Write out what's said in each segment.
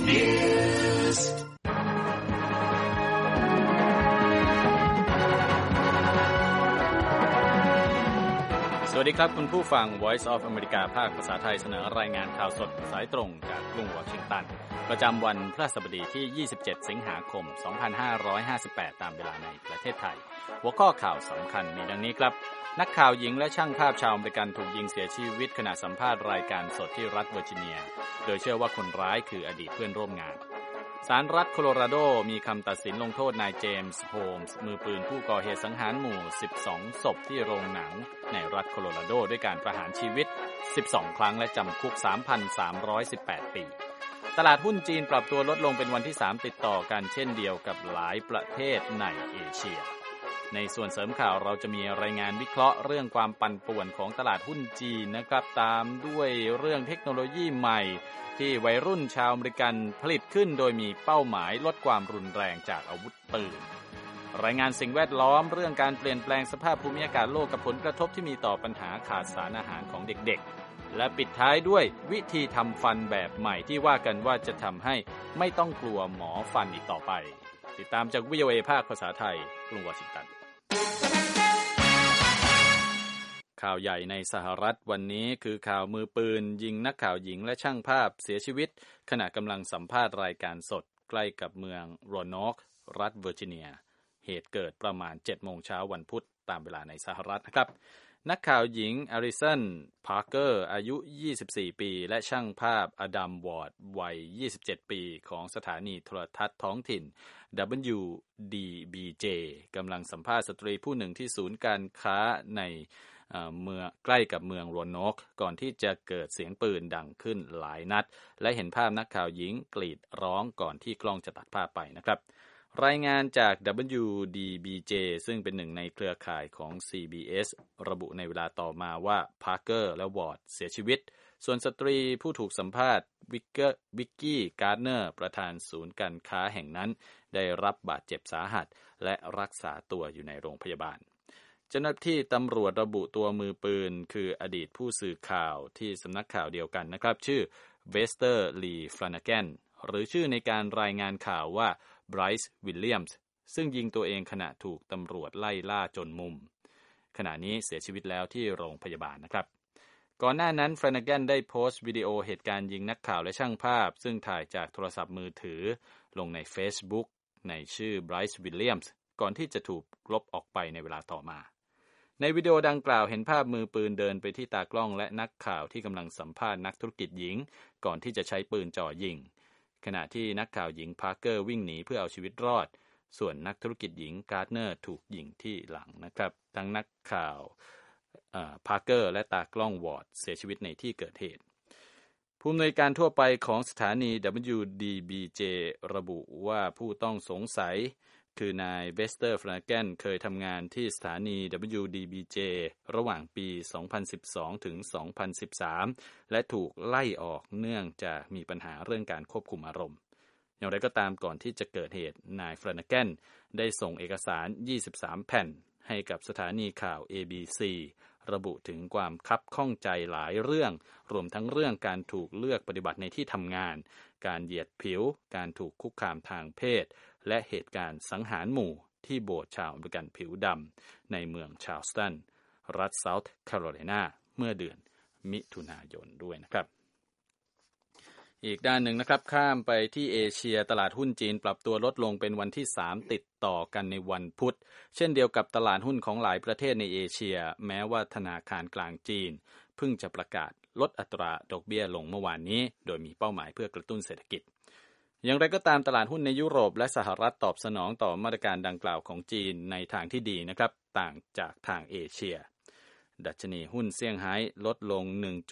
Newsสวัสดีครับคุณผู้ฟัง Voice of America ภาคภาษาไทยเสนอรายงานข่าวสดสายตรงจากกรุงวอชิงตันประจำวันพฤหัสบดีที่27สิงหาคม2558ตามเวลาในประเทศไทยหัวข้อข่าวสำคัญมีดังนี้ครับนักข่าวหญิงและช่างภาพชาวอเมริกันถูกยิงเสียชีวิตขณะสัมภาษณ์รายการสดที่รัฐเวอร์จิเนียโดยเชื่อว่าคนร้ายคืออดีตเพื่อนร่วมงานศาลรัฐโคโลราโดมีคำตัดสินลงโทษนายเจมส์โฮมส์มือปืนผู้ก่อเหตุสังหารหมู่12ศพที่โรงหนังในรัฐโคโลราโดด้วยการประหารชีวิต12ครั้งและจำคุก 3,318 ปีตลาดหุ้นจีนปรับตัวลดลงเป็นวันที่3ติดต่อกันเช่นเดียวกับหลายประเทศในเอเชียในส่วนเสริมข่าวเราจะมีรายงานวิเคราะห์เรื่องความปั่นป่วนของตลาดหุ้นจีนนะครับตามด้วยเรื่องเทคโนโลยีใหม่ที่วัยรุ่นชาวอเมริกันผลิตขึ้นโดยมีเป้าหมายลดความรุนแรงจากอาวุธปืนรายงานสิ่งแวดล้อมเรื่องการเปลี่ยนแปลงสภาพภูมิอากาศโลกกับผลกระทบที่มีต่อปัญหาขาดสารอาหารของเด็กๆและปิดท้ายด้วยวิธีทำฟันแบบใหม่ที่ว่ากันว่าจะทำให้ไม่ต้องกลัวหมอฟันอีกต่อไปติดตามจาก VOA ภาคภาษาไทยกรุงวอชิงตันข่าวใหญ่ในสหรัฐวันนี้คือข่าวมือปืนยิงนักข่าวหญิงและช่างภาพเสียชีวิตขณะกำลังสัมภาษณ์รายการสดใกล้กับเมืองโรนอกรัฐเวอร์จิเนียเหตุเกิดประมาณ 7 โมงเช้าวันพุธตามเวลาในสหรัฐนะครับนักข่าวหญิงอลิสันพาร์เกอร์อายุ24ปีและช่างภาพอดัมวอร์ดวัย27ปีของสถานีโทรทัศน์ท้องถิ่น WDBJ กำลังสัมภาษณ์สตรีผู้หนึ่งที่ศูนย์การค้าในเมืองใกล้กับเมืองโรนอกก่อนที่จะเกิดเสียงปืนดังขึ้นหลายนัดและเห็นภาพนักข่าวหญิงกรีดร้องก่อนที่กล้องจะตัดภาพไปนะครับรายงานจาก WDBJ ซึ่งเป็นหนึ่งในเครือข่ายของ CBS ระบุในเวลาต่อมาว่าพาร์เกอร์และวอร์ดเสียชีวิตส่วนสตรีผู้ถูกสัมภาษณ์วิกกี้การ์เนอร์ประธานศูนย์การค้าแห่งนั้นได้รับบาดเจ็บสาหัสและรักษาตัวอยู่ในโรงพยาบาลเจ้าหน้าที่ตำรวจระบุตัวมือปืนคืออดีตผู้สื่อข่าวที่สำนักข่าวเดียวกันนะครับชื่อเวสเตอร์ลีฟลานาแกนหรือชื่อในการรายงานข่าวว่าไบรซ์วิลเลียมส์ซึ่งยิงตัวเองขณะถูกตำรวจไล่ล่าจนมุมขณะนี้เสียชีวิตแล้วที่โรงพยาบาลนะครับก่อนหน้านั้นฟลานาแกนได้โพสต์วิดีโอเหตุการณ์ยิงนักข่าวและช่างภาพซึ่งถ่ายจากโทรศัพท์มือถือลงใน Facebook ในชื่อไบรซ์วิลเลียมส์ก่อนที่จะถูกลบออกไปในเวลาต่อมาในวิดีโอดังกล่าวเห็นภาพมือปืนเดินไปที่ตากล้องและนักข่าวที่กำลังสัมภาษณ์นักธุรกิจหญิงก่อนที่จะใช้ปืนจ่อยิงขณะที่นักข่าวหญิงพาร์เกอร์วิ่งหนีเพื่อเอาชีวิตรอดส่วนนักธุรกิจหญิงการ์ดเนอร์ถูกยิงที่หลังนะครับทั้งนักข่าวพาร์เกอร์และตากล้องวอร์ดเสียชีวิตในที่เกิดเหตุผู้อำนวยการทั่วไปของสถานี WDBJ ระบุว่าผู้ต้องสงสัยคือนายเวสเตอร์ฟลานาแกนเคยทำงานที่สถานี WDBJ ระหว่างปี 2012 ถึง 2013 และถูกไล่ออกเนื่องจากมีปัญหาเรื่องการควบคุมอารมณ์อย่างไรก็ตามก่อนที่จะเกิดเหตุนายฟลานาแกนได้ส่งเอกสาร 23 แผ่นให้กับสถานีข่าว ABC ระบุถึงความคับข้องใจหลายเรื่องรวมทั้งเรื่องการถูกเลือกปฏิบัติในที่ทำงานการเหยียดผิวการถูกคุกคามทางเพศและเหตุการณ์สังหารหมู่ที่โบสถ์ชาวอเมริกันผิวดำในเมืองชาร์ลสตันรัฐเซาท์แคโรไลนาเมื่อเดือนมิถุนายนด้วยนะครับอีกด้านหนึ่งนะครับข้ามไปที่เอเชียตลาดหุ้นจีนปรับตัวลดลงเป็นวันที่3ติดต่อกันในวันพุธเช่นเดียวกับตลาดหุ้นของหลายประเทศในเอเชียแม้ว่าธนาคารกลางจีนเพิ่งจะประกาศลดอัตราดอกเบี้ยลงเมื่อวานนี้โดยมีเป้าหมายเพื่อกระตุ้นเศรษฐกิจอย่างไรก็ตามตลาดหุ้นในยุโรปและสหรัฐตอบสนองต่อมาตรการดังกล่าวของจีนในทางที่ดีนะครับต่างจากทางเอเชียดัชนีหุ้นเซี่ยงไฮ้ลดลง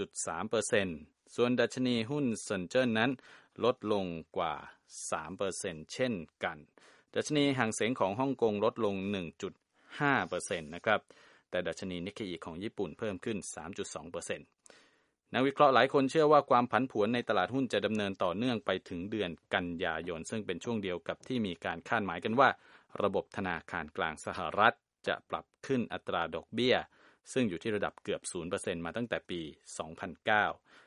1.3% ส่วนดัชนีหุ้นเซินเจิ้นนั้นลดลงกว่า 3% เช่นกันดัชนีห่างเส็งของฮ่องกงลดลง 1.5% นะครับแต่ดัชนีนิกเกอิของญี่ปุ่นเพิ่มขึ้น 3.2%นักวิเคราะห์หลายคนเชื่อว่าความผันผวนในตลาดหุ้นจะดำเนินต่อเนื่องไปถึงเดือนกันยายนซึ่งเป็นช่วงเดียวกับที่มีการคาดหมายกันว่าระบบธนาคารกลางสหรัฐจะปรับขึ้นอัตราดอกเบี้ยซึ่งอยู่ที่ระดับเกือบ 0% มาตั้งแต่ปี 2009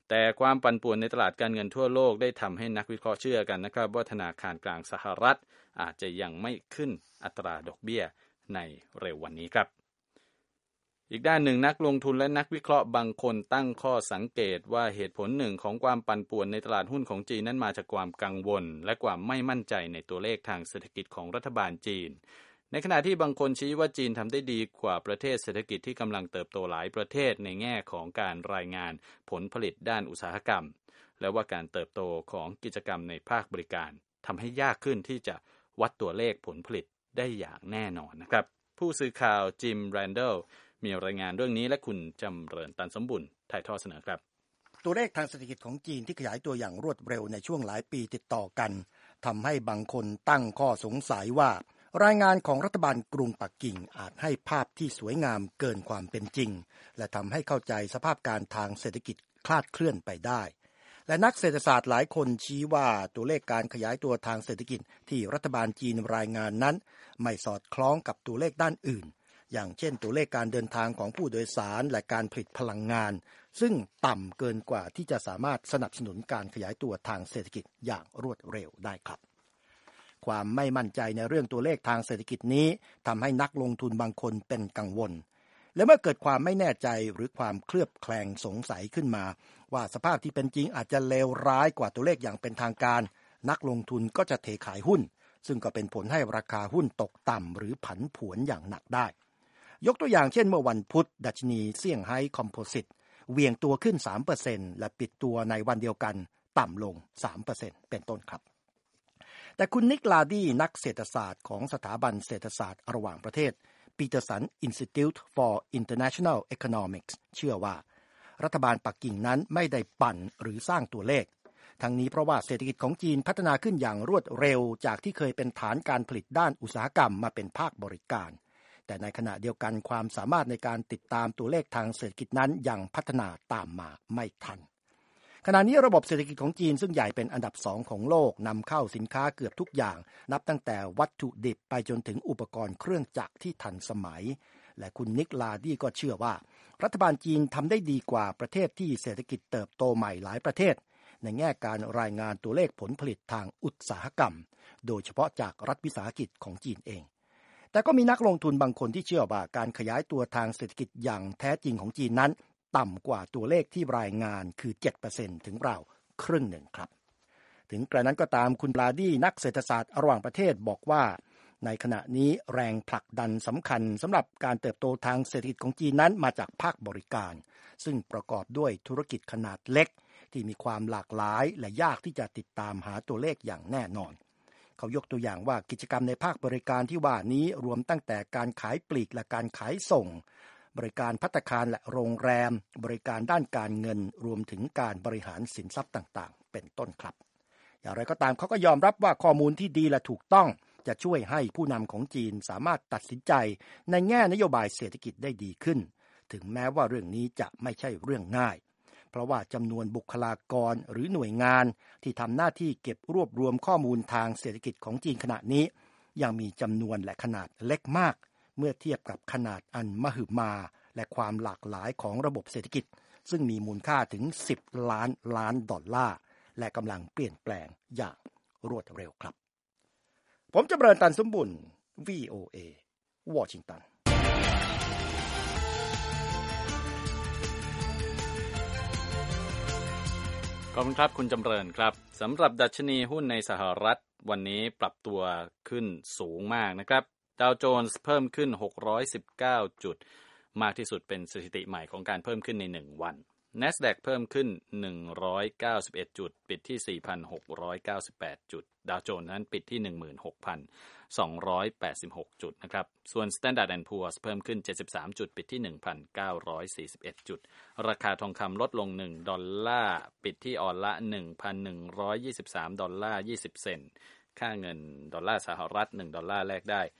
แต่ความปั่นป่วนในตลาดการเงินทั่วโลกได้ทำให้นักวิเคราะห์เชื่อกันนะครับว่าธนาคารกลางสหรัฐอาจจะยังไม่ขึ้นอัตราดอกเบี้ยในเร็ววันนี้ครับอีกด้านหนึ่งนักลงทุนและนักวิเคราะห์บางคนตั้งข้อสังเกตว่าเหตุผลหนึ่งของความปั่นป่วนในตลาดหุ้นของจีนนั้นมาจากความกังวลและความไม่มั่นใจในตัวเลขทางเศรษฐกิจของรัฐบาลจีนในขณะที่บางคนชี้ว่าจีนทำได้ดีกว่าประเทศเศรษฐกิจที่กำลังเติบโตหลายประเทศในแง่ของการรายงานผลผลิตด้านอุตสาหกรรมและว่าการเติบโตของกิจกรรมในภาคบริการทำให้ยากขึ้นที่จะวัดตัวเลขผลผลิตได้อย่างแน่นอนนะครับผู้สื่อข่าวจิมแรนเดลมีรายงานเรื่องนี้และคุณจำเริญตันสมบุญถ่ายทอดเสนอครับตัวเลขทางเศรษฐกิจของจีนที่ขยายตัวอย่างรวดเร็วในช่วงหลายปีติดต่อกันทำให้บางคนตั้งข้อสงสัยว่ารายงานของรัฐบาลกรุงปักกิ่งอาจให้ภาพที่สวยงามเกินความเป็นจริงและทำให้เข้าใจสภาพการทางเศรษฐกิจคลาดเคลื่อนไปได้และนักเศรษฐศาสตร์หลายคนชี้ว่าตัวเลขการขยายตัวทางเศรษฐกิจที่รัฐบาลจีนรายงานนั้นไม่สอดคล้องกับตัวเลขด้านอื่นอย่างเช่นตัวเลขการเดินทางของผู้โดยสารและการผลิตพลังงานซึ่งต่ำเกินกว่าที่จะสามารถสนับสนุนการขยายตัวทางเศรษฐกิจอย่างรวดเร็วได้ครับความไม่มั่นใจในเรื่องตัวเลขทางเศรษฐกิจนี้ทำให้นักลงทุนบางคนเป็นกังวลและเมื่อเกิดความไม่แน่ใจหรือความเคลือบแคลงสงสัยขึ้นมาว่าสภาพที่เป็นจริงอาจจะเลวร้ายกว่าตัวเลขอย่างเป็นทางการนักลงทุนก็จะเทขายหุ้นซึ่งก็เป็นผลให้ราคาหุ้นตกต่ำหรือผันผวนอย่างหนักได้ยกตัวอย่างเช่นเมื่อวันพุธดัชนีเซี่ยงไฮ้คอมโพสิตเหวี่ยงตัวขึ้น 3% และปิดตัวในวันเดียวกันต่ำลง 3% เป็นต้นครับแต่คุณนิกลาดี้นักเศรษฐศาสตร์ของสถาบันเศรษฐศาสตร์ระหว่างประเทศ Peterson Institute for International Economics เชื่อว่ารัฐบาลปักกิ่งนั้นไม่ได้ปั่นหรือสร้างตัวเลขทั้งนี้เพราะว่าเศรษฐกิจของจีนพัฒนาขึ้นอย่างรวดเร็วจากที่เคยเป็นฐานการผลิตด้านอุตสาหกรรมมาเป็นภาคบริการแต่ในขณะเดียวกันความสามารถในการติดตามตัวเลขทางเศรษฐกิจนั้นยังพัฒนาตามมาไม่ทันขณะนี้ระบบเศรษฐกิจของจีนซึ่งใหญ่เป็นอันดับ2ของโลกนำเข้าสินค้าเกือบทุกอย่างนับตั้งแต่วัตถุดิบไปจนถึงอุปกรณ์เครื่องจักรที่ทันสมัยและคุณนิกลาดี้ก็เชื่อว่ารัฐบาลจีนทำได้ดีกว่าประเทศที่เศรษฐกิจเติบโตใหม่หลายประเทศในแง่การรายงานตัวเลขผลผลิตทางอุตสาหกรรมโดยเฉพาะจากรัฐวิสาหกิจของจีนเองแต่ก็มีนักลงทุนบางคนที่เชื่อว่าการขยายตัวทางเศรษฐกิจอย่างแท้จริงของจีนนั้นต่ำกว่าตัวเลขที่รายงานคือ 7% ถึงราวครึ่งหนึ่งครับถึงกระนั้นก็ตามคุณลาดี้นักเศรษฐศาสตร์ระหว่างประเทศบอกว่าในขณะนี้แรงผลักดันสำคัญสำหรับการเติบโตทางเศรษฐกิจของจีนนั้นมาจากภาคบริการซึ่งประกอบด้วยธุรกิจขนาดเล็กที่มีความหลากหลายและยากที่จะติดตามหาตัวเลขอย่างแน่นอนเขายกตัวอย่างว่ากิจกรรมในภาคบริการที่ว่านี้รวมตั้งแต่การขายปลีกและการขายส่งบริการภัตตาคารและโรงแรมบริการด้านการเงินรวมถึงการบริหารสินทรัพย์ต่างๆเป็นต้นครับอย่างไรก็ตามเขาก็ยอมรับว่าข้อมูลที่ดีและถูกต้องจะช่วยให้ผู้นำของจีนสามารถตัดสินใจในแง่นโยบายเศรษฐกิจได้ดีขึ้นถึงแม้ว่าเรื่องนี้จะไม่ใช่เรื่องง่ายเพราะว่าจำนวนบุคลากรหรือหน่วยงานที่ทำหน้าที่เก็บรวบรวมข้อมูลทางเศรษฐกิจของจีนขณะนี้ยังมีจำนวนและขนาดเล็กมากเมื่อเทียบกับขนาดอันมหึมาและความหลากหลายของระบบเศรษฐกิจซึ่งมีมูลค่าถึง10 ล้านล้านดอลลาร์และกำลังเปลี่ยนแปลงอย่างรวดเร็วครับผมจำเริญตันสมบุญ VOA วอชิงตันขอบคุณครับคุณจำเริญครับสำหรับดัชนีหุ้นในสหรัฐวันนี้ปรับตัวขึ้นสูงมากนะครับดาวโจนส์เพิ่มขึ้น619จุดมากที่สุดเป็นสถิติใหม่ของการเพิ่มขึ้นใน1วัน NASDAQ เพิ่มขึ้น191จุดปิดที่ 4,698 จุดดาวโจนส์นั้นปิดที่ 16,286 จุดนะครับส่วน Standard & Poor's เพิ่มขึ้น73จุดปิดที่ 1,941 จุดราคาทองคำลดลง$1ปิดที่ออนละ $1,123.20 ค่าเงินดอลลาร์สหรัฐ1ดอลลาร์แลกได้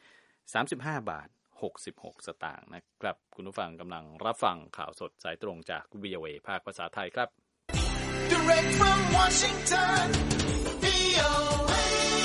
35.66 สตางค์นะครับคุณผู้ฟังกำลังรับฟังข่าวสดสายตรงจาก VOA ภาคภาษาไทยครับ Direct from Washington VOA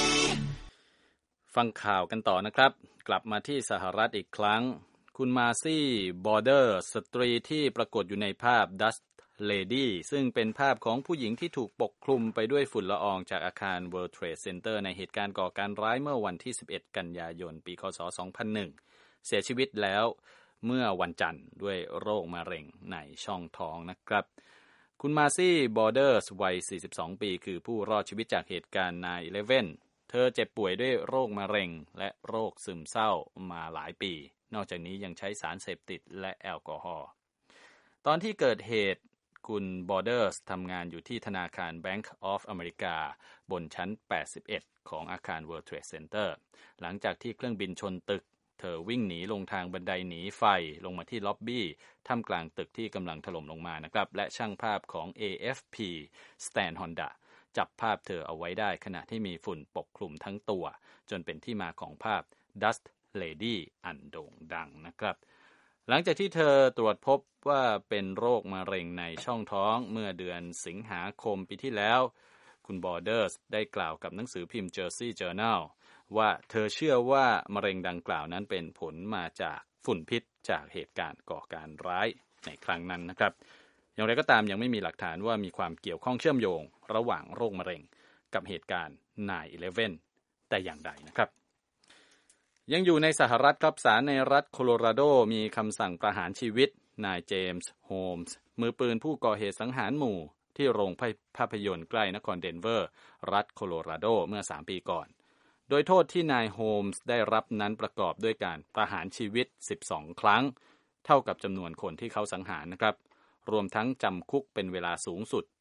ฟังข่าวกันต่อนะครับกลับมาที่สหรัฐอีกครั้งคุณมาซี่บอร์เดอร์สตรีที่ปรากฏอยู่ในภาพ Dust Lady ซึ่งเป็นภาพของผู้หญิงที่ถูกปกคลุมไปด้วยฝุ่นละอองจากอาคาร World Trade Center ในเหตุการณ์ก่อการร้ายเมื่อวันที่11กันยายนปีคศ2001เสียชีวิตแล้วเมื่อวันจันทร์ด้วยโรคมะเร็งในช่องท้องนะครับคุณมาซี่บอร์เดอร์สวัย42ปีคือผู้รอดชีวิตจากเหตุการณ์ 9/11 เธอเจ็บป่วยด้วยโรคมะเร็งและโรคซึมเศร้ามาหลายปีนอกจากนี้ยังใช้สารเสพติดและแอลกอฮอล์ตอนที่เกิดเหตุคุณบอร์เดอร์สทำงานอยู่ที่ธนาคาร Bank of America บนชั้น81ของอาคาร World Trade Center หลังจากที่เครื่องบินชนตึกเธอวิ่งหนีลงทางบันไดหนีไฟลงมาที่ล็อบบี้ท่ามกลางตึกที่กำลังถล่มลงมานะครับและช่างภาพของ AFP Stan Honda จับภาพเธอเอาไว้ได้ขณะที่มีฝุ่นปกคลุมทั้งตัวจนเป็นที่มาของภาพ Dust Lady อันโด่งดังนะครับหลังจากที่เธอตรวจพบว่าเป็นโรคมะเร็งในช่องท้องเมื่อเดือนสิงหาคมปีที่แล้วคุณบอร์เดอร์สได้กล่าวกับหนังสือพิมพ์ Jersey Journal ว่าเธอเชื่อว่ามะเร็งดังกล่าวนั้นเป็นผลมาจากฝุ่นพิษจากเหตุการณ์ก่อการร้ายในครั้งนั้นนะครับอย่างไรก็ตามยังไม่มีหลักฐานว่ามีความเกี่ยวข้องเชื่อมโยงระหว่างโรคมะเร็งกับเหตุการณ์ 9/11 แต่อย่างใดนะครับยังอยู่ในสหรัฐครับศาลในรัฐโคโลราโดมีคำสั่งประหารชีวิตนายเจมส์โฮมส์มือปืนผู้ก่อเหตุสังหารหมู่ที่โรงภาพยนตร์ใกล้นครเดนเวอร์รัฐโคโลราโดเมื่อ3ปีก่อนโดยโทษที่นายโฮมส์ได้รับนั้นประกอบด้วยการประหารชีวิต12ครั้งเท่ากับจำนวนคนที่เขาสังหารนะครับรวมทั้งจำคุกเป็นเวลาสูงสุด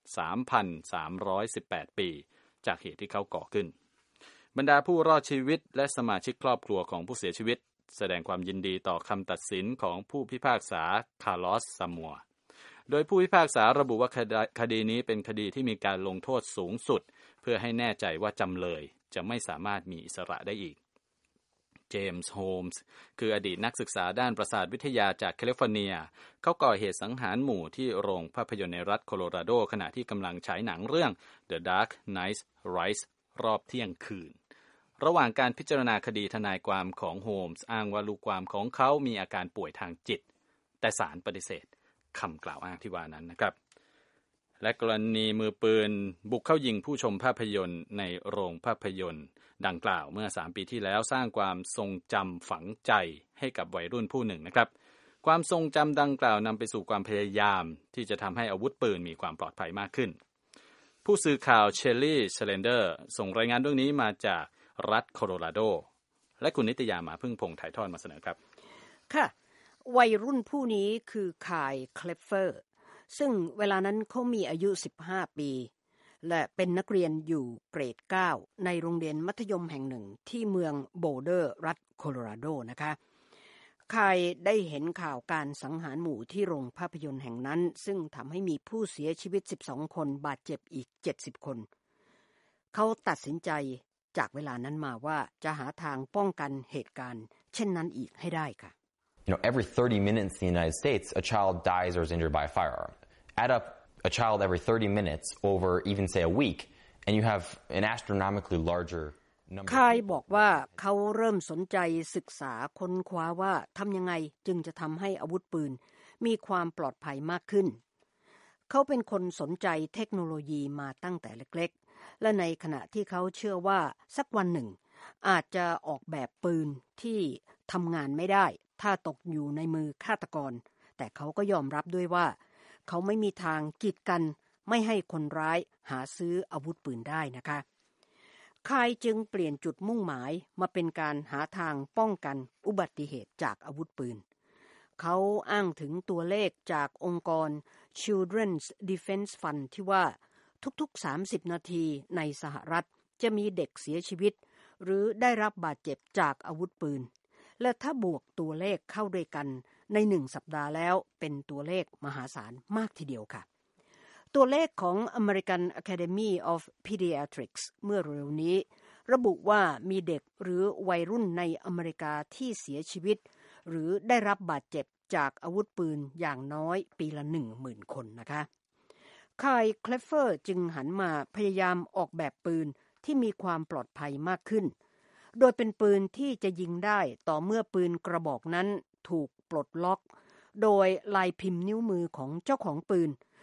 3,318 ปีจากเหตุที่เขาก่อขึ้นบรรดาผู้รอดชีวิตและสมาชิกครอบครัวของผู้เสียชีวิตแสดงความยินดีต่อคำตัดสินของผู้พิพากษาคาร์ลอส ซามัวโดยผู้พิพากษาระบุว่าคดีนี้เป็นคดีที่มีการลงโทษสูงสุดเพื่อให้แน่ใจว่าจำเลยจะไม่สามารถมีอิสระได้อีกเจมส์โฮมส์คืออดีตนักศึกษาด้านประสาทวิทยาจากแคลิฟอร์เนียเขาก่อเหตุสังหารหมู่ที่โรงภาพยนตร์ในรัฐโคโลราโดขณะที่กำลังฉายหนังเรื่อง The Dark Knight Rises รอบเที่ยงคืนระหว่างการพิจารณาคดีทนายความของโฮมส์อ้างว่าลูกความของเขามีอาการป่วยทางจิตแต่ศาลปฏิเสธคำกล่าวอ้างที่ว่านั้นนะครับและกรณีมือปืนบุกเข้ายิงผู้ชมภาพยนตร์ในโรงภาพยนตร์ดังกล่าวเมื่อ3ปีที่แล้วสร้างความทรงจำฝังใจให้กับวัยรุ่นผู้หนึ่งนะครับความทรงจำดังกล่าวนำไปสู่ความพยายามที่จะทำให้อาวุธปืนมีความปลอดภัยมากขึ้นผู้สื่อข่าวเชลลี่เชลเลนเดอร์ส่งรายงานเรื่องนี้มาจากรัฐโคโลราโดและคุณนิตยามาพึ่งพงษ์ถ่ายทอดมาเสนอครับค่ะวัยรุ่นผู้นี้คือคายเคลฟเฟอร์ซึ่งเวลานั้นเขามีอายุ15ปีและเป็นนักเรียนอยู่เกรด9ในโรงเรียนมัธยมแห่งหนึ่งที่เมืองโบลเดอร์รัฐโคโลราโดนะคะคายได้เห็นข่าวการสังหารหมู่ที่โรงภาพยนตร์แห่งนั้นซึ่งทำให้มีผู้เสียชีวิต12คนบาดเจ็บอีก70คนเขาตัดสินใจจากเวลานั้นมาว่าจะหาทางป้องกันเหตุการณ์เช่นนั้นอีกให้ได้ค่ะ every 30 minutes in the United States a child dies or is injured by a firearm. Add up a child every 30 minutes over even say a week and you have an astronomically larger number. คายบอกว่าเขาเริ่มสนใจศึกษาค้นคว้าว่าทำยังไงจึงจะทำให้อาวุธปืนมีความปลอดภัยมากขึ้นเขาเป็นคนสนใจเทคโนโลยีมาตั้งแต่เล็กและในขณะที่เขาเชื่อว่าสักวันหนึ่งอาจจะออกแบบปืนที่ทำงานไม่ได้ถ้าตกอยู่ในมือฆาตกรแต่เขาก็ยอมรับด้วยว่าเขาไม่มีทางกีดกันไม่ให้คนร้ายหาซื้ออาวุธปืนได้นะคะคายจึงเปลี่ยนจุดมุ่งหมายมาเป็นการหาทางป้องกันอุบัติเหตุจากอาวุธปืนเขาอ้างถึงตัวเลขจากองค์กร Children's Defense Fund ที่ว่าทุกๆ30นาทีในสหรัฐจะมีเด็กเสียชีวิตหรือได้รับบาดเจ็บจากอาวุธปืนและถ้าบวกตัวเลขเข้าด้วยกันใน1สัปดาห์แล้วเป็นตัวเลขมหาศาลมากทีเดียวค่ะตัวเลขของ American Academy of Pediatrics เมื่อเร็วนี้ระบุว่ามีเด็กหรือวัยรุ่นในอเมริกาที่เสียชีวิตหรือได้รับบาดเจ็บจากอาวุธปืนอย่างน้อยปีละ 10,000 คนนะคะคายเคลฟเฟอร์จึงหันมาพยายามออกแบบปืนที่มีความปลอดภัยมากขึ้นโดยเป็นปืนที่จะยิงได้ต่อเมื่อปืนกระบอกนั้นถูกปลดล็อกโดยลายพิมพ์นิ้วมือของเจ้าของปืน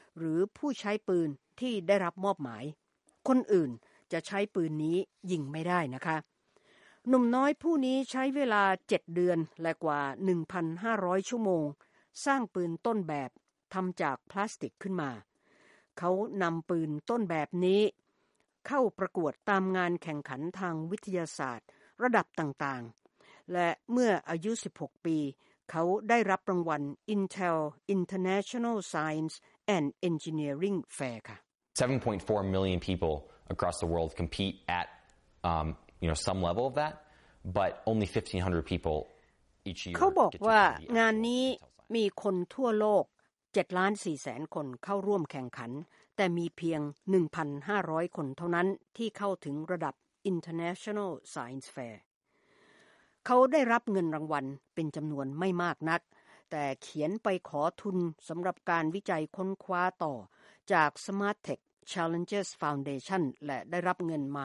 หรือผู้ใช้ปืนที่ได้รับมอบหมายคนอื่นจะใช้ปืนนี้ยิงไม่ได้นะคะหนุ่มน้อยผู้นี้ใช้เวลา7เดือนและกว่า 1,500 ชั่วโมงสร้างปืนต้นแบบทำจากพลาสติกขึ้นมาเขานำปืนต้นแบบนี้เข้าประกวดตามงานแข่งขันทางวิทยาศาสตร์ระดับต่างๆและเมื่ออายุ16ปีเขาได้รับรางวัล Intel International Science and Engineering Fair ค่ะ 7.4 million people across the world compete at some level of that, but only 1,500 people each year. เขาบอกว่างานนี้มีคนทั่วโลก 7,400,000 คนเข้าร่วมแข่งขันแต่มีเพียง 1,500 คนเท่านั้นที่เข้าถึงระดับ International Science Fair เขาได้รับเงินรางวัลเป็นจำนวนไม่มากนักแต่เขียนไปขอทุนสำหรับการวิจัยค้นคว้าต่อจาก Smart Tech Challenges Foundation และได้รับเงินมา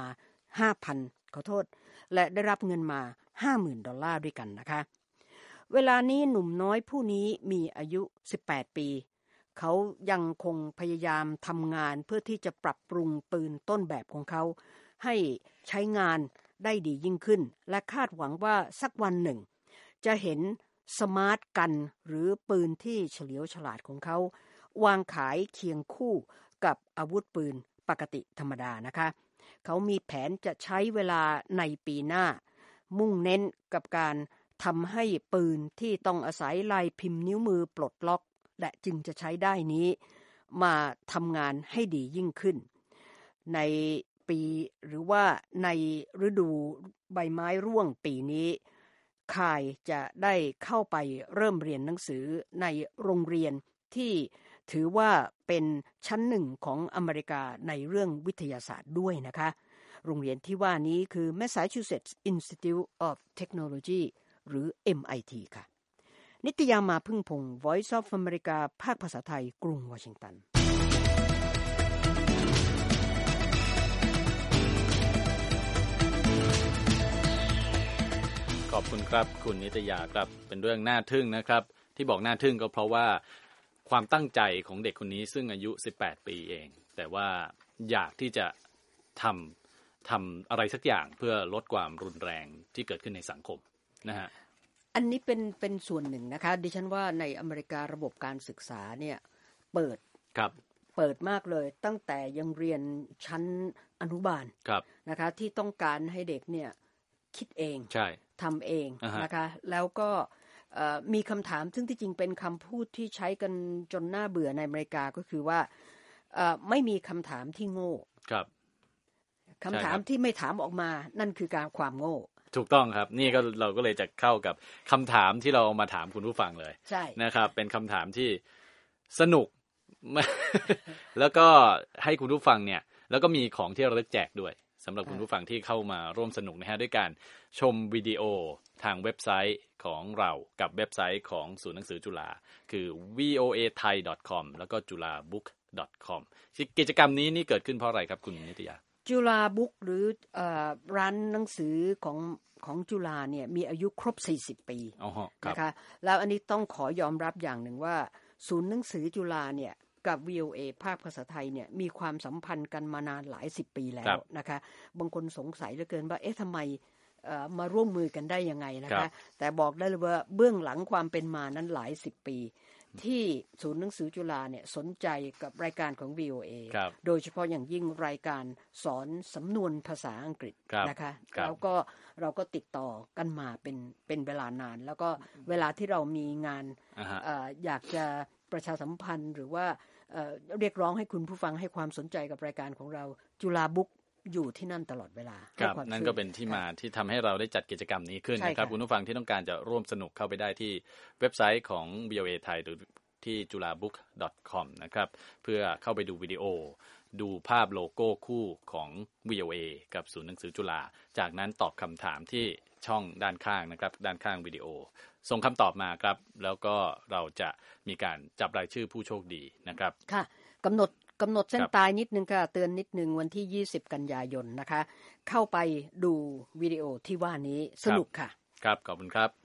และได้รับเงินมา $50,000 ด้วยกันนะคะเวลานี้หนุ่มน้อยผู้นี้มีอายุ18ปีเขายังคงพยายามทำงานเพื่อที่จะปรับปรุงปืนต้นแบบของเขาให้ใช้งานได้ดียิ่งขึ้นและคาดหวังว่าสักวันหนึ่งจะเห็นสมาร์ทกันหรือปืนที่เฉลียวฉลาดของเขาวางขายเคียงคู่กับอาวุธปืนปกติธรรมดานะคะเขามีแผนจะใช้เวลาในปีหน้ามุ่งเน้นกับการทำให้ปืนที่ต้องอาศัยลายพิมพ์นิ้วมือปลดล็อกและจึงจะใช้ได้นี้มาทำงานให้ดียิ่งขึ้นในปีหรือว่าในฤดูใบไม้ร่วงปีนี้คายจะได้เข้าไปเริ่มเรียนหนังสือในโรงเรียนที่ถือว่าเป็นชั้นหนึ่งของอเมริกาในเรื่องวิทยาศาสตร์ด้วยนะคะโรงเรียนที่ว่านี้คือ Massachusetts Institute of Technology หรือ MIT ค่ะนิตยามาพึ่งพงศ์ Voice of America ภาคภาษาไทยกรุงวอชิงตันขอบคุณครับคุณนิตยาครับเป็นเรื่องน่าทึ่งนะครับที่บอกน่าทึ่งก็เพราะว่าความตั้งใจของเด็กคนนี้ซึ่งอายุ18ปีเองแต่ว่าอยากที่จะทำอะไรสักอย่างเพื่อลดความรุนแรงที่เกิดขึ้นในสังคมนะฮะอันนี้เป็นส่วนหนึ่งนะคะดิฉันว่าในอเมริการะบบการศึกษาเนี่ยเปิดมากเลยตั้งแต่ยังเรียนชั้นอนุบาลนะคะที่ต้องการให้เด็กเนี่ยคิดเองทำเองนะคะแล้วก็มีคำถามซึ่งที่จริงเป็นคำพูดที่ใช้กันจนน่าเบื่อในอเมริกาก็คือว่าไม่มีคำถามที่โง่คำถามที่ไม่ถามออกมานั่นคือการความโง่ถูกต้องครับนี่ก็เราก็เลยจะเข้ากับคำถามที่เราเอามาถามคุณผู้ฟังเลยนะครับเป็นคำถามที่สนุก แล้วก็ให้คุณผู้ฟังเนี่ยแล้วก็มีของที่ระลึกแจกด้วยสำหรับคุณผู้ฟังที่เข้ามาร่วมสนุกนะฮะด้วยการชมวิดีโอทางเว็บไซต์ของเรากับเว็บไซต์ของศูนย์หนังสือจุฬาคือ voathai.com แล้วก็ julabook.com กิจกรรมนี้นี่เกิดขึ้นเพราะอะไรครับคุณนิตยาจุฬาบุ๊กหรือร้านหนังสือของจุฬาเนี่ยมีอายุครบ40ปีนะคะแล้วอันนี้ต้องขอยอมรับอย่างหนึ่งว่าศูนย์หนังสือจุฬาเนี่ยกับ VOA ภาคภาษาไทยเนี่ยมีความสัมพันธ์กันมานานหลาย10ปีแล้วนะคะบางคนสงสัยเหลือเกินว่าเอ๊ะทำไมมาร่วมมือกันได้ยังไงนะคะแต่บอกได้เลยว่าเบื้องหลังความเป็นมานั้นหลาย10ปีที่ศูนย์หนังสือจุฬาเนี่ยสนใจกับรายการของ VOA โดยเฉพาะอย่างยิ่งรายการสอนสำนวนภาษาอังกฤษนะคะแล้วก็เราก็ติดต่อกันมาเป็นเวลานานแล้วก็เวลาที่เรามีงานอยากจะประชาสัมพันธ์หรือว่าเรียกร้องให้คุณผู้ฟังให้ความสนใจกับรายการของเราจุฬาบุ๊กอยู่ที่นั่นตลอดเวลาครับนั่นก็เป็นที่มาที่ทำให้เราได้จัดกิจกรรมนี้ขึ้นนะครับคุณผู้ฟังที่ต้องการจะร่วมสนุกเข้าไปได้ที่เว็บไซต์ของ VOA ไทยหรือที่ julabook.com นะครับเพื่อเข้าไปดูวิดีโอดูภาพโลโก้คู่ของ VOA กับศูนย์หนังสือจุฬาจากนั้นตอบคำถามที่ช่องด้านข้างนะครับด้านข้างวิดีโอส่งคำตอบมาครับแล้วก็เราจะมีการจับรายชื่อผู้โชคดีนะครับค่ะกำหนดเส้นตายนิดนึงค่ะเตือนนิดนึงวันที่20กันยายนนะคะเข้าไปดูวิดีโอที่ว่านี้สนุกค่ะครับขอบคุณครับ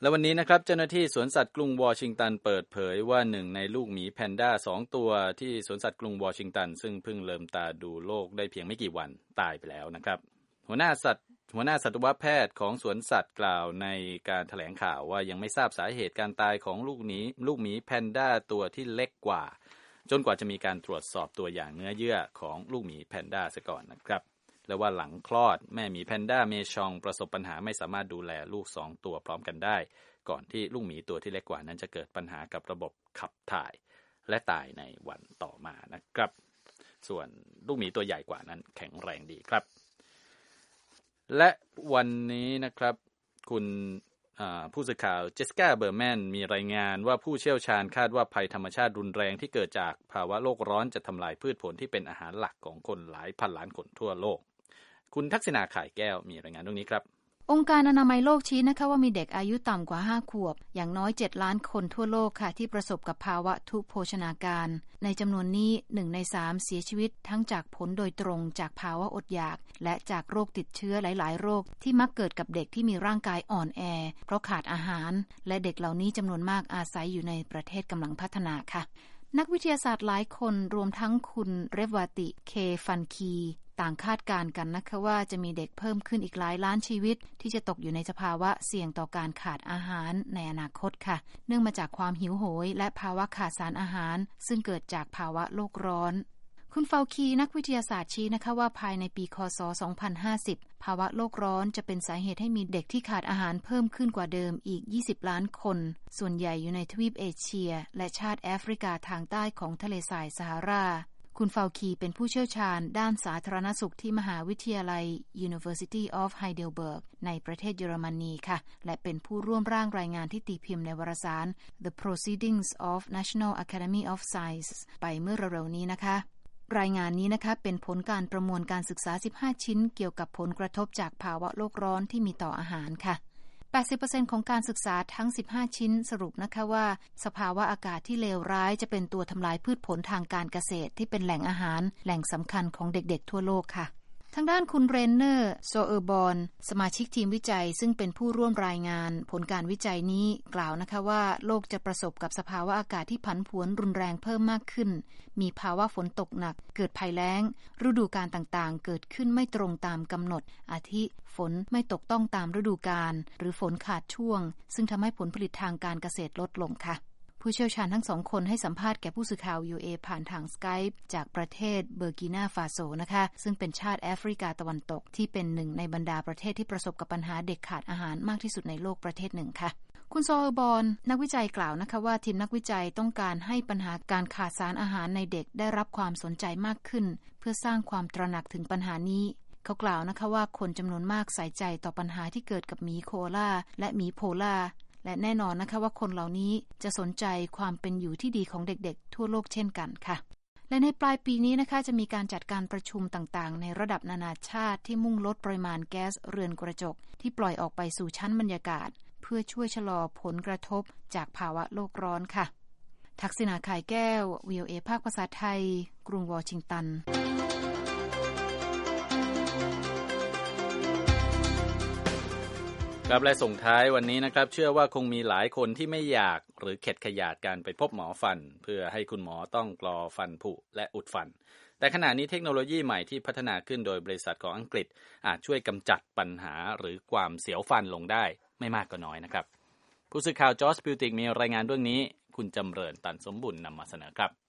และวันนี้นะครับเจ้าหน้าที่สวนสัตว์กรุงวอชิงตันเปิดเผยว่าหนึ่งในลูกหมีแพนด้า2ตัวที่สวนสัตว์กรุงวอชิงตันซึ่งเพิ่งเริ่มตาดูโลกได้เพียงไม่กี่วันตายไปแล้วนะครับหัวหน้าสัตวแพทย์ของสวนสัตว์กล่าวในการแถลงข่าวว่ายังไม่ทราบสาเหตุการตายของลูกหมีแพนด้าตัวที่เล็กกว่าจนกว่าจะมีการตรวจสอบตัวอย่างเนื้อเยื่อของลูกหมีแพนด้าซะก่อนนะครับและว่าหลังคลอดแม่หมีแพนด้าเมชองประสบปัญหาไม่สามารถดูแลลูก2ตัวพร้อมกันได้ก่อนที่ลูกหมีตัวที่เล็กกว่านั้นจะเกิดปัญหากับระบบขับถ่ายและตายในวันต่อมานะครับส่วนลูกหมีตัวใหญ่กว่านั้นแข็งแรงดีครับและวันนี้นะครับคุณผู้สื่อข่าวเจสสิก้าเบอร์แมนมีรายงานว่าผู้เชี่ยวชาญคาดว่าภัยธรรมชาติรุนแรงที่เกิดจากภาวะโลกร้อนจะทำลายพืชผลที่เป็นอาหารหลักของคนหลายพันล้านคนทั่วโลกคุณทักษณาข่ายแก้วมีรายงานเรื่องนี้ครับองค์การอนามัยโลกชี้นะคะว่ามีเด็กอายุต่ำกว่า5ขวบอย่างน้อย7ล้านคนทั่วโลกค่ะที่ประสบกับภาวะทุพโภชนาการในจำนวนนี้1ใน3เสียชีวิตทั้งจากผลโดยตรงจากภาวะอดอยากและจากโรคติดเชื้อหลายๆโรคที่มักเกิดกับเด็กที่มีร่างกายอ่อนแอเพราะขาดอาหารและเด็กเหล่านี้จำนวนมากอาศัยอยู่ในประเทศกำลังพัฒนาค่ะนักวิทยาศาสตร์หลายคนรวมทั้งคุณเรวาติเคฟันคีต่างคาดการณ์กันนะคะว่าจะมีเด็กเพิ่มขึ้นอีกหลายล้านชีวิตที่จะตกอยู่ในสภาวะเสี่ยงต่อการขาดอาหารในอนาคตค่ะเนื่องมาจากความหิวโหยและภาวะขาดสารอาหารซึ่งเกิดจากภาวะโลกร้อนคุณฟาวคีนักวิทยาศาสตร์ชี้นะคะว่าภายในปีคศ2050ภาวะโลกร้อนจะเป็นสาเหตุให้มีเด็กที่ขาดอาหารเพิ่มขึ้นกว่าเดิมอีก20ล้านคนส่วนใหญ่อยู่ในทวีปเอเชียและชาติแอฟริกาทางใต้ของทะเลทรายซาฮาราคุณฟาวคีเป็นผู้เชี่ยวชาญด้านสาธารณสุขที่มหาวิทยาลัย University of Heidelberg ในประเทศเยอรมนีค่ะและเป็นผู้ร่วมร่างรายงานที่ตีพิมพ์ในวารสาร The Proceedings of National Academy of Sciences ไปเมื่อเร็วๆนี้นะคะรายงานนี้นะคะเป็นผลการประมวลการศึกษา15ชิ้นเกี่ยวกับผลกระทบจากภาวะโลกร้อนที่มีต่ออาหารค่ะ 80% ของการศึกษาทั้ง15ชิ้นสรุปนะคะว่าสภาวะอากาศที่เลวร้ายจะเป็นตัวทำลายพืชผลทางการเกษตรที่เป็นแหล่งอาหารแหล่งสำคัญของเด็กๆทั่วโลกค่ะทางด้านคุณเรนเนอร์โซเออร์บอนสมาชิกทีมวิจัยซึ่งเป็นผู้ร่วมรายงานผลการวิจัยนี้กล่าวนะคะว่าโลกจะประสบกับสภาวะอากาศที่ผันผวนรุนแรงเพิ่มมากขึ้นมีภาวะฝนตกหนักเกิดภัยแล้งฤดูกาลต่างๆเกิดขึ้นไม่ตรงตามกำหนดอาทิฝนไม่ตกต้องตามฤดูกาลหรือฝนขาดช่วงซึ่งทำให้ผลผลิตทางการเกษตรลดลงค่ะผู้เชี่ยวชาญทั้ง2คนให้สัมภาษณ์แก่ผู้สื่อข่าว VOA ผ่านทาง Skype จากประเทศเบอร์กินาฟาโซนะคะซึ่งเป็นชาติแอฟริกาตะวันตกที่เป็นหนึ่งในบรรดาประเทศที่ประสบกับปัญหาเด็กขาดอาหารมากที่สุดในโลกประเทศหนึ่งค่ะคุณโซเออร์บอนนักวิจัยกล่าวนะคะว่าทีมนักวิจัยต้องการให้ปัญหาการขาดสารอาหารในเด็กได้รับความสนใจมากขึ้นเพื่อสร้างความตระหนักถึงปัญหานี้เขากล่าวนะคะว่าคนจำนวนมากใส่ใจต่อปัญหาที่เกิดกับหมีโคอาลาและหมีโพลาและแน่นอนนะคะว่าคนเหล่านี้จะสนใจความเป็นอยู่ที่ดีของเด็กๆทั่วโลกเช่นกันค่ะและในปลายปีนี้นะคะจะมีการจัดการประชุมต่างๆในระดับนานาชาติที่มุ่งลดปริมาณแก๊สเรือนกระจกที่ปล่อยออกไปสู่ชั้นบรรยากาศเพื่อช่วยชะลอผลกระทบจากภาวะโลกร้อนค่ะทักษิณาข่ายแก้ว VOA ภาคภาษาไทยกรุงวอชิงตันครับและส่งท้ายวันนี้นะครับเชื่อว่าคงมีหลายคนที่ไม่อยากหรือเข็ดขยาดการไปพบหมอฟันเพื่อให้คุณหมอต้องกรอฟันผุและอุดฟันแต่ขณะนี้เทคโนโลยีใหม่ที่พัฒนาขึ้นโดยบริษัทของอังกฤษอาจช่วยกำจัดปัญหาหรือความเสียวฟันลงได้ไม่มากก็น้อยนะครับผู้สื่อข่าวจอร์จบิวติกมีรายงานเรื่องนี้คุณจำเริญตันสมบุญนำมาเสนอครับ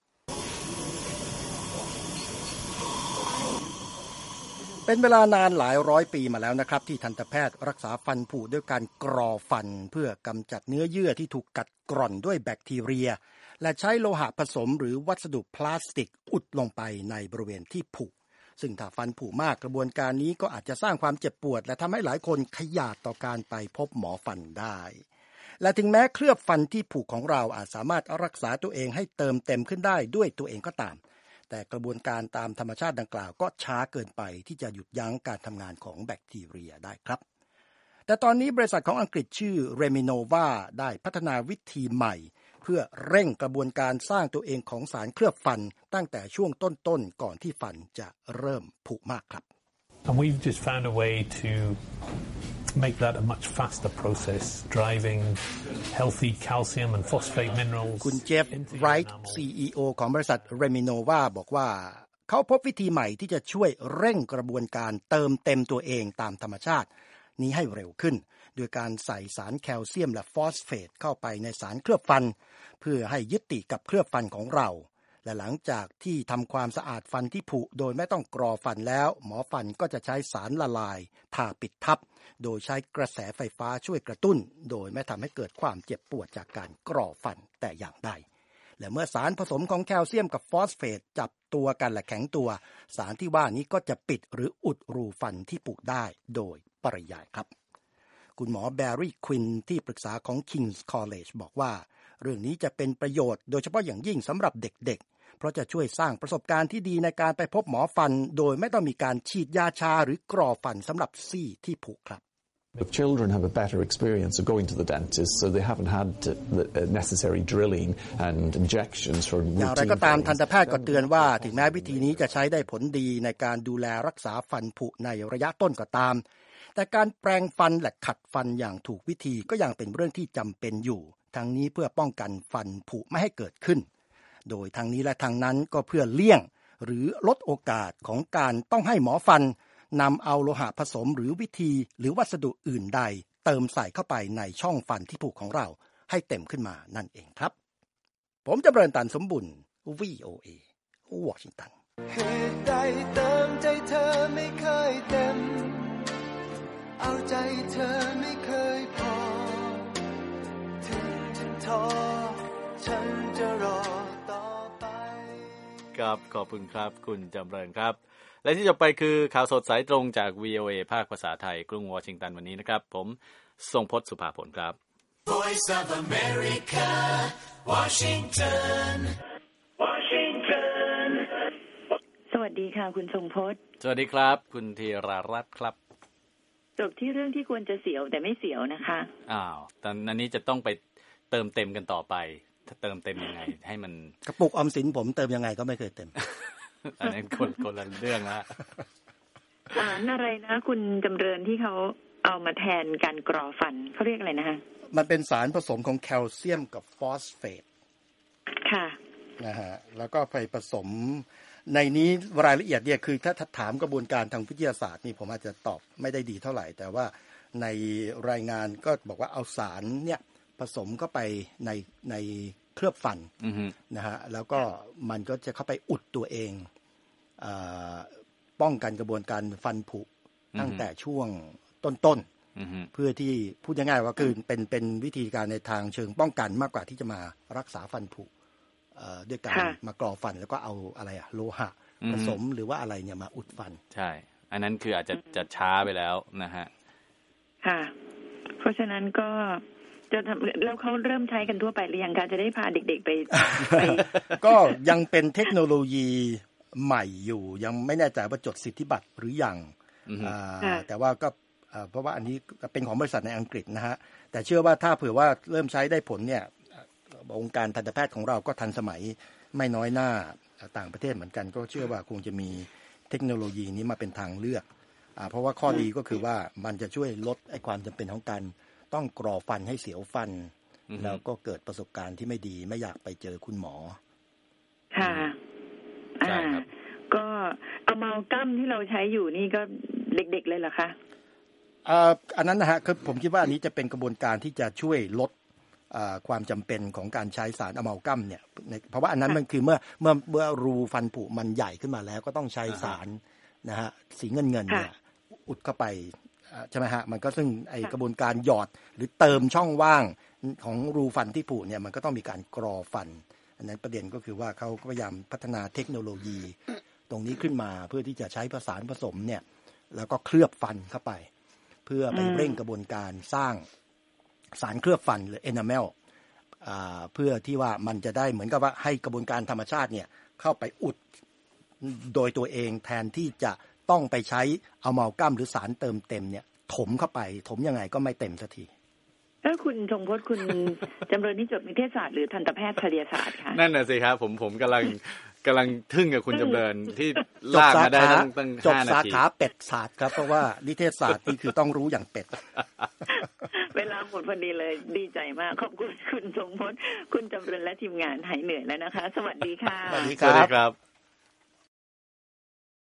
เป็นเวลานานหลายร้อยปีมาแล้วนะครับที่ทันตแพทย์รักษาฟันผุด้วยการกรอฟันเพื่อกำจัดเนื้อเยื่อที่ถูกกัดกร่อนด้วยแบคทีเรียและใช้โลหะผสมหรือวัสดุพลาสติกอุดลงไปในบริเวณที่ผุซึ่งถ้าฟันผุมากกระบวนการนี้ก็อาจจะสร้างความเจ็บปวดและทำให้หลายคนขยาดต่อการไปพบหมอฟันได้และถึงแม้เคลือบฟันที่ผุของเราอาจสามารถรักษาตัวเองให้เติมเต็มขึ้นได้ด้วยตัวเองก็ตามแต่กระบวนการตามธรรมชาติดังกล่าวก็ช้าเกินไปที่จะหยุดยั้งการทำงานของแบคทีเรียได้ครับแต่ตอนนี้บริษัทของอังกฤษชื่อ Reminova ได้พัฒนาวิธีใหม่เพื่อเร่งกระบวนการสร้างตัวเองของสารเคลือบฟันตั้งแต่ช่วงต้นๆก่อนที่ฟันจะเริ่มผุมากครับ And we've just found a way to make that a much faster process, driving healthy calcium and phosphate minerals คุณเจฟไรท์ CEO ของบริษัท Reminova บอกว่าเขาพบวิธีใหม่ที่จะช่วยเร่งกระบวนการเติมเต็มตัวเองตามธรรมชาตินี้ให้เร็วขึ้นโดยการใส่สารแคลเซียมและฟอสเฟตเข้าไปในสารเคลือบฟันเพื่อให้ยึดติดกับเคลือบฟันของเราและหลังจากที่ทำความสะอาดฟันที่ผุโดยไม่ต้องกรอฟันแล้วหมอฟันก็จะใช้สารละลายทาปิดทับโดยใช้กระแสไฟฟ้าช่วยกระตุ้นโดยไม่ทำให้เกิดความเจ็บปวดจากการกรอฟันแต่อย่างใดและเมื่อสารผสมของแคลเซียมกับฟอสเฟตจับตัวกันและแข็งตัวสารที่ว่านี้ก็จะปิดหรืออุดรูฟันที่ผุได้โดยปริยายครับคุณหมอแบร์รี่ควินที่ปรึกษาของ King's College บอกว่าเรื่องนี้จะเป็นประโยชน์โดยเฉพาะอย่างยิ่งสำหรับเด็กๆเพราะจะช่วยสร้างประสบการณ์ที่ดีในการไปพบหมอฟันโดยไม่ต้องมีการฉีดยาชาหรือกรอฟันสำหรับซี่ที่ผุครับ The children have a better experience of going to the dentist, so they haven't had the necessary drilling and injections for routine. อย่างไรก็ตามทันตแพทย์ก็เตือนว่าถึงแม้วิธีนี้จะใช้ได้ผลดีในการดูแลรักษาฟันผุในระยะต้นก็ตามแต่การแปรงฟันและขัดฟันอย่างถูกวิธีก็ยังเป็นเรื่องที่จำเป็นอยู่ทั้งนี้เพื่อป้องกันฟันผุไม่ให้เกิดขึ้นโดยทางนี้และทางนั้นก็เพื่อเลี่ยงหรือลดโอกาสของการต้องให้หมอฟันนำเอาโลหะผสมหรือวิธีหรือวัสดุอื่นใดเติมใส่เข้าไปในช่องฟันที่ผุของเราให้เต็มขึ้นมานั่นเองครับผมจำเริญตันสมบุญ VOA วอชิงตันเหตุใดเติมใจเธอไม่เคยเต็มเอาใจเธอไม่เคยพอถึงฉันท้อฉันจะรอต่อไปครับขอบคุณครับคุณจำเริญครับและที่จบไปคือข่าวสดสายตรงจาก VOA ภาคภาษาไทยกรุงวอชิงตันวันนี้นะครับผมทรงพจน์สุภาผลครับ Voice of America Washington สวัสดีค่ะคุณทรงพจน์สวัสดีครับคุณธีรารัตน์ครับจบที่เรื่องที่ควรจะเสียวแต่ไม่เสียวนะคะตอนนี้จะต้องไปเติมเต็มกันต่อไปถ้าเติมเต็มยังไงให้มันกระปุกออมสินผมเติมยังไงก็ไม่เคยเต็มอันนั้นคนละเรื่องละสารอะไรนะคุณจำเริญที่เขาเอามาแทนการกรอฟันเขาเรียกอะไรนะคะมันเป็นสารผสมของแคลเซียมกับฟอสเฟตค่ะนะฮะแล้วก็ไปผสมในนี้รายละเอียดเนี่ยคือถ้าถามกระบวนการทางวิทยาศาสตร์นี่ผมอาจจะตอบไม่ได้ดีเท่าไหร่แต่ว่าในรายงานก็บอกว่าเอาสารเนี่ยผสมเข้าไปในเคลือบฟันนะฮะแล้วก็มันก็จะเข้าไปอุดตัวเองป้องกันกระบวนการฟันผุตั้งแต่ช่วงต้นๆเพื่อที่พูดง่ายๆว่าคือเป็นวิธีการในทางเชิงป้องกันมากกว่าที่จะมารักษาฟันผุด้วยการมากรอฟันแล้วก็เอาอะไรโลหะผสมหรือว่าอะไรเนี่ยมาอุดฟันใช่อันนั้นคืออาจจะช้าไปแล้วนะฮะค่ะเพราะฉะนั้นก็จะแล้วเขาเริ่มใช้กันทั่วไปหรือยังคะจะได้พาเด็กๆไปก็ยังเป็นเทคโนโลยีใหม่อยู่ยังไม่แน่ใจว่าจดสิทธิบัตรหรือยังแต่ว่าก็เพราะว่าอันนี้เป็นของบริษัทในอังกฤษนะฮะแต่เชื่อว่าถ้าเผื่อว่าเริ่มใช้ได้ผลเนี่ยองค์การทันตแพทย์ของเราก็ทันสมัยไม่น้อยหน้าต่างประเทศเหมือนกันก็เชื่อว่าคงจะมีเทคโนโลยีนี้มาเป็นทางเลือกเพราะว่าข้อดีก็คือว่ามันจะช่วยลดไอ้ความจำเป็นของการต้องกรอฟันให้เสียวฟันแล้วก็เกิดประสบการณ์ที่ไม่ดีไม่อยากไปเจอคุณหมอค่ะก็อะมาลกัมที่เราใช้อยู่นี่ก็เด็กๆเลยเหรอคะอันนั้นนะฮะคือผมคิดว่าอันนี้จะเป็นกระบวนการที่จะช่วยลดความจำเป็นของการใช้สารอะมาลกัมเนี่ยเพราะว่าอันนั้นมันคือเมื่อรูฟันผุมันใหญ่ขึ้นมาแล้วก็ต้องใช้สารนะฮะสีเงินเนี่ยอุดเข้าไปใช่ไหมฮะมันก็ซึ่งไอกระบวนการหยอดหรือเติมช่องว่างของรูฟันที่ผุเนี่ยมันก็ต้องมีการกรอฟันอันนั้นประเด็นก็คือว่าเขาพยายามพัฒนาเทคโนโลยีตรงนี้ขึ้นมาเพื่อที่จะใช้สารผสมเนี่ยแล้วก็เคลือบฟันเข้าไปเพื่อไปเร่งกระบวนการสร้างสารเคลือบฟันหรือ enamel เพื่อที่ว่ามันจะได้เหมือนกับว่าให้กระบวนการธรรมชาติเนี่ยเข้าไปอุดโดยตัวเองแทนที่จะต้องไปใช้อะมาลกัมหรือสารเติมเต็มเนี่ยถมเข้าไปถมยังไงก็ไม่เต็มสักทีแล้วคุณทรงพจน์คุณจำเริญนี่จบนิเทศศาสตร์หรือทันตแพทยศาสตร์คะนั่นน่ะสิครับผมกำลังกำลังทึ่งกับคุณจำเริญที่ลากมาได้ตั้งจบ 5 นาสาทีขาเป็ดศาสตร์ครับเพราะว่านิเทศศาสตร์นี่คือต้องรู้อย่างเป็ดเวลาหมดพอดีเลยดีใจมากขอบคุณคุณทรงพจน์คุณจำเริญและทีมงานหายเหนื่อยแล้วนะคะสวัสดีค่ะสวัสดีครับ